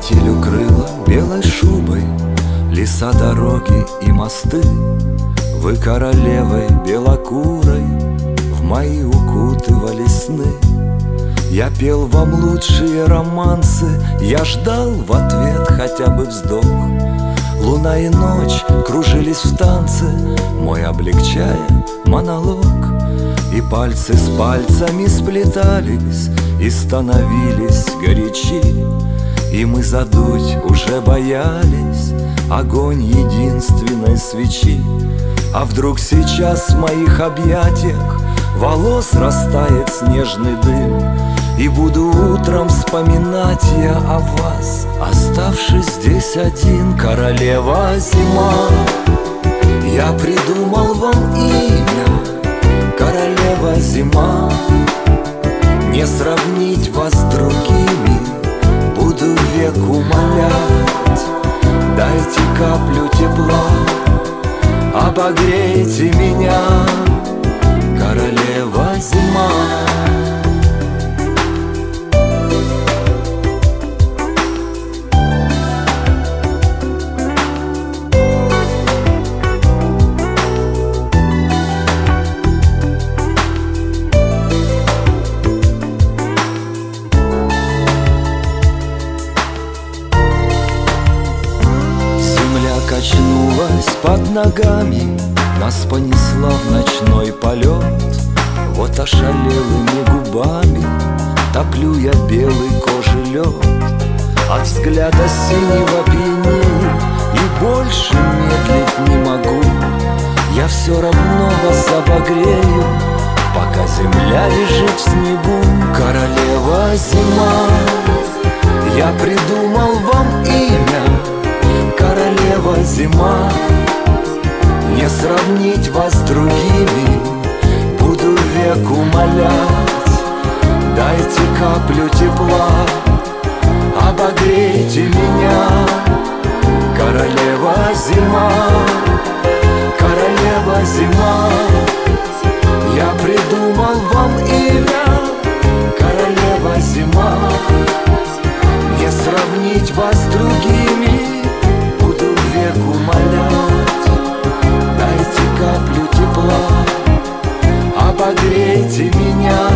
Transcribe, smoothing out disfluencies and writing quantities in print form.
Метель укрыла белой шубой леса, дороги и мосты. Вы королевой белокурой в мои укутывали сны. Я пел вам лучшие романсы, я ждал в ответ хотя бы вздох. Луна и ночь кружились в танце, мой облегчая монолог. И пальцы с пальцами сплетались и становились горячи. И мы задуть уже боялись огонь единственной свечи. А вдруг сейчас в моих объятиях волос растает снежный дым, и буду утром вспоминать я о вас, оставшись здесь один. Королева зима, я придумал вам имя. Королева зима, не сравнить вас с другими, буду век умолять. Дайте каплю тепла, обогрейте меня. Королева зима. Качнулась под ногами, нас понесла в ночной полет. Вот ошалелыми губами топлю я белый кожи лед. От взгляда синего пьянею и больше медлить не могу. Я все равно вас обогрею, пока земля лежит в снегу. Королева зима, я придумал вам имя. Королева зима, не сравнить вас с другими, буду век умолять. Дайте каплю тепла, обогрейте меня. Королева зима, королева зима, я придумал вам имя. Королева зима, не сравнить вас с другими, умолять. Дайте каплю тепла, обогрейте меня.